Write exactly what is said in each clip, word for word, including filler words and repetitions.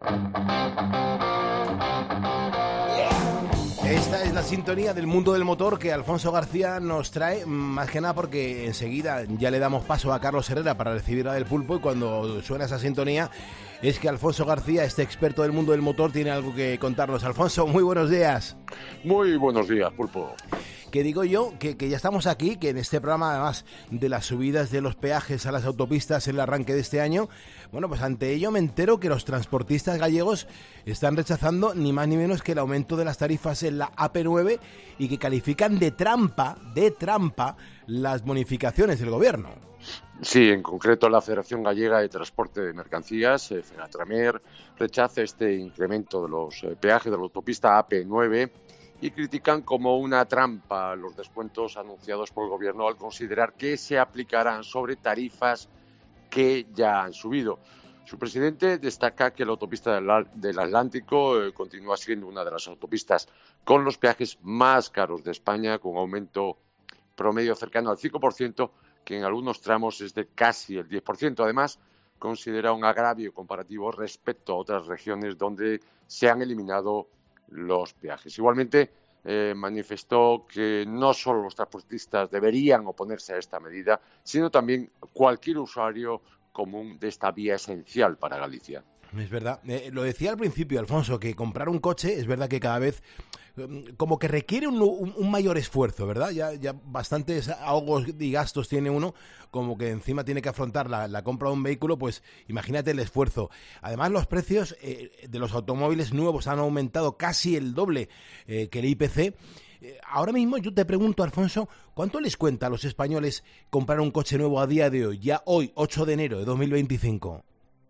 Esta es la sintonía del mundo del motor que Alfonso García nos trae, más que nada porque enseguida ya le damos paso a Carlos Herrera para recibir la del pulpo, y cuando suena esa sintonía es que Alfonso García, este experto del mundo del motor, tiene algo que contarnos. Alfonso, muy buenos días. Muy buenos días, pulpo. Que digo yo que, que ya estamos aquí, que en este programa, además de las subidas de los peajes a las autopistas en el arranque de este año, bueno, pues ante ello me entero que los transportistas gallegos están rechazando ni más ni menos que el aumento de las tarifas en la A P nueve y que califican de trampa, de trampa, las bonificaciones del gobierno. Sí, en concreto la Federación Gallega de Transporte de Mercancías, eh, FENATRAMER, rechaza este incremento de los eh, peajes de la autopista A P nueve y critican como una trampa los descuentos anunciados por el gobierno al considerar que se aplicarán sobre tarifas que ya han subido. Su presidente destaca que la autopista del Atlántico eh, continúa siendo una de las autopistas con los peajes más caros de España, con aumento promedio cercano al cinco por ciento, que en algunos tramos es de casi el diez por ciento. Además, considera un agravio comparativo respecto a otras regiones donde se han eliminado los peajes. Igualmente, eh, manifestó que no solo los transportistas deberían oponerse a esta medida, sino también cualquier usuario común de esta vía esencial para Galicia. Es verdad, eh, lo decía al principio, Alfonso, que comprar un coche es verdad que cada vez eh, como que requiere un, un, un mayor esfuerzo, ¿verdad? Ya, ya bastantes ahogos y gastos tiene uno, como que encima tiene que afrontar la, la compra de un vehículo, pues imagínate el esfuerzo. Además, los precios eh, de los automóviles nuevos han aumentado casi el doble eh, que el I P C. Eh, ahora mismo yo te pregunto, Alfonso, ¿cuánto les cuenta a los españoles comprar un coche nuevo a día de hoy, ya hoy, ocho de enero de dos mil veinticinco?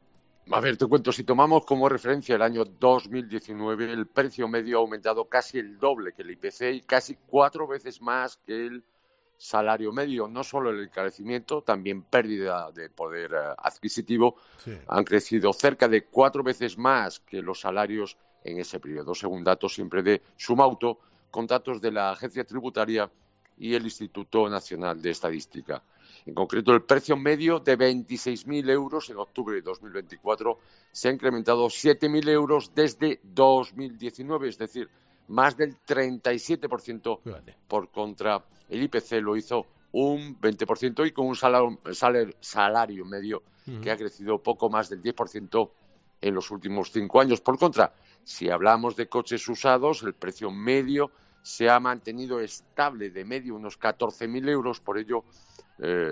A ver, te cuento, si tomamos como referencia el año dos mil diecinueve, el precio medio ha aumentado casi el doble que el I P C y casi cuatro veces más que el salario medio. No solo el encarecimiento, también pérdida de poder uh, adquisitivo. Sí. Han crecido cerca de cuatro veces más que los salarios en ese periodo, según datos siempre de Sumauto, con datos de la Agencia Tributaria y el Instituto Nacional de Estadística. En concreto, el precio medio de veintiséis mil euros en octubre de dos mil veinticuatro se ha incrementado siete mil euros desde dos mil diecinueve, es decir, más del treinta y siete por ciento. Fíjate. Por contra, el I P C lo hizo un veinte por ciento y con un salario, salario, salario medio uh-huh. que ha crecido poco más del diez por ciento en los últimos cinco años. Por contra, si hablamos de coches usados, el precio medio se ha mantenido estable, de medio unos catorce mil euros, por ello, eh,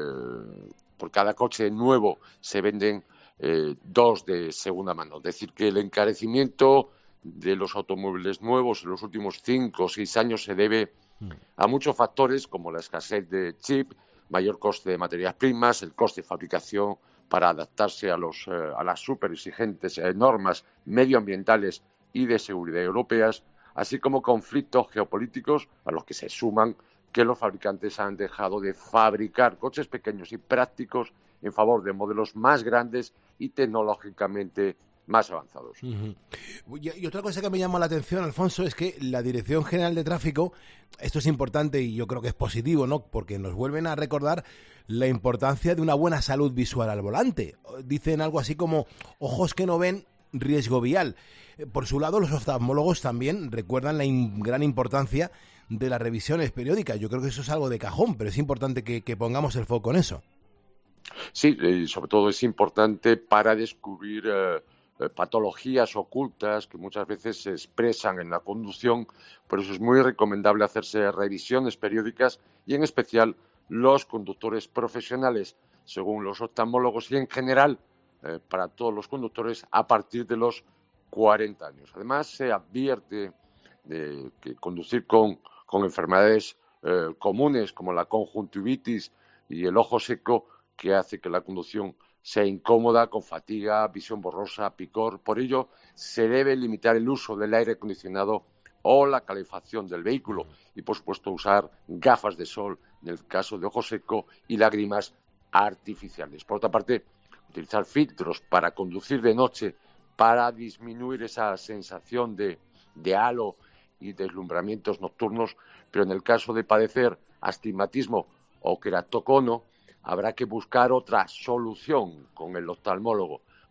por cada coche nuevo se venden eh, dos de segunda mano. Es decir, que el encarecimiento de los automóviles nuevos en los últimos cinco o seis años se debe a muchos factores como la escasez de chip, mayor coste de materias primas, el coste de fabricación para adaptarse a, los, eh, a las súper exigentes eh, normas medioambientales y de seguridad europeas, así como conflictos geopolíticos a los que se suman que los fabricantes han dejado de fabricar coches pequeños y prácticos en favor de modelos más grandes y tecnológicamente más avanzados. Uh-huh. Y, y otra cosa que me llama la atención, Alfonso, es que la Dirección General de Tráfico, esto es importante y yo creo que es positivo, ¿no? Porque nos vuelven a recordar la importancia de una buena salud visual al volante. Dicen algo así como ojos que no ven, riesgo vial. Por su lado, los oftalmólogos también recuerdan la in- gran importancia de las revisiones periódicas. Yo creo que eso es algo de cajón, pero es importante que, que pongamos el foco en eso. Sí, y sobre todo es importante para descubrir eh, patologías ocultas que muchas veces se expresan en la conducción. Por eso es muy recomendable hacerse revisiones periódicas y en especial los conductores profesionales, según los oftalmólogos y en general eh, para todos los conductores a partir de los cuarenta años. Además, se advierte de que conducir con, con enfermedades eh, comunes como la conjuntivitis y el ojo seco, que hace que la conducción sea incómoda, con fatiga, visión borrosa, picor. Por ello, se debe limitar el uso del aire acondicionado o la calefacción del vehículo y, por supuesto, usar gafas de sol en el caso de ojo seco y lágrimas artificiales. Por otra parte, utilizar filtros para conducir de noche para disminuir esa sensación de, de halo y deslumbramientos nocturnos, pero en el caso de padecer astigmatismo o queratocono, habrá que buscar otra solución con el oftalmólogo.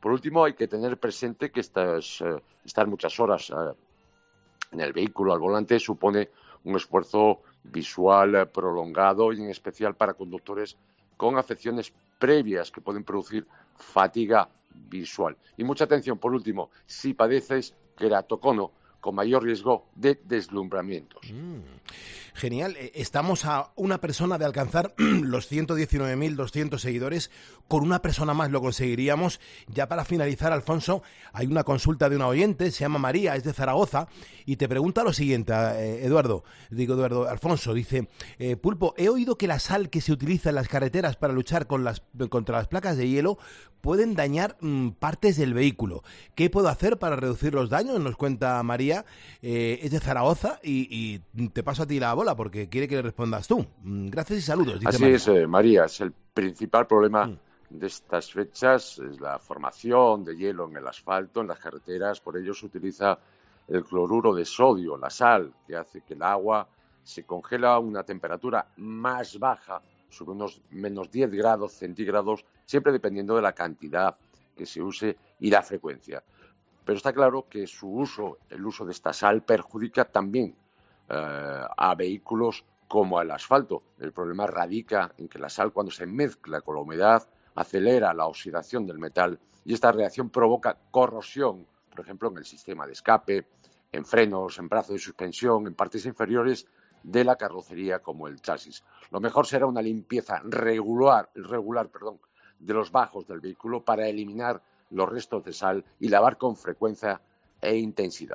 Por último, hay que tener presente que estas, eh, estar muchas horas eh, en el vehículo al volante supone un esfuerzo visual eh, prolongado y en especial para conductores con afecciones previas que pueden producir fatiga visual. Y mucha atención, por último, si padeces queratocono, con mayor riesgo de deslumbramientos. Mm, genial. Estamos a una persona de alcanzar los ciento diecinueve mil doscientos seguidores. Con una persona más lo conseguiríamos. Ya para finalizar, Alfonso, hay una consulta de una oyente, se llama María, es de Zaragoza, y te pregunta lo siguiente, eh, Eduardo, digo Eduardo, Alfonso, dice, eh, Pulpo, he oído que la sal que se utiliza en las carreteras para luchar con las, contra las placas de hielo pueden dañar mmm, partes del vehículo. ¿Qué puedo hacer para reducir los daños? Nos cuenta María, eh, es de Zaragoza, y, y te paso a ti la bola porque quiere que le respondas tú. Gracias y saludos. Dice Así María. es, eh, María, es el principal problema mm. de estas fechas, es la formación de hielo en el asfalto, en las carreteras. Por ello se utiliza el cloruro de sodio, la sal, que hace que el agua se congela a una temperatura más baja, sobre unos menos diez grados centígrados, siempre dependiendo de la cantidad que se use y la frecuencia. Pero está claro que su uso, el uso de esta sal, perjudica también eh, a vehículos como al asfalto. El problema radica en que la sal, cuando se mezcla con la humedad, acelera la oxidación del metal y esta reacción provoca corrosión, por ejemplo, en el sistema de escape, en frenos, en brazos de suspensión, en partes inferiores de la carrocería como el chasis. Lo mejor será una limpieza regular, regular perdón, de los bajos del vehículo para eliminar los restos de sal y lavar con frecuencia e intensidad.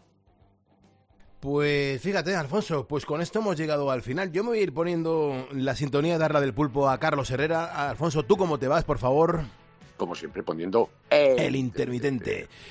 Pues fíjate, Alfonso, pues con esto hemos llegado al final. Yo me voy a ir poniendo la sintonía de Arla del Pulpo a Carlos Herrera. Alfonso, ¿tú cómo te vas, por favor? Como siempre, poniendo el, el intermitente. intermitente.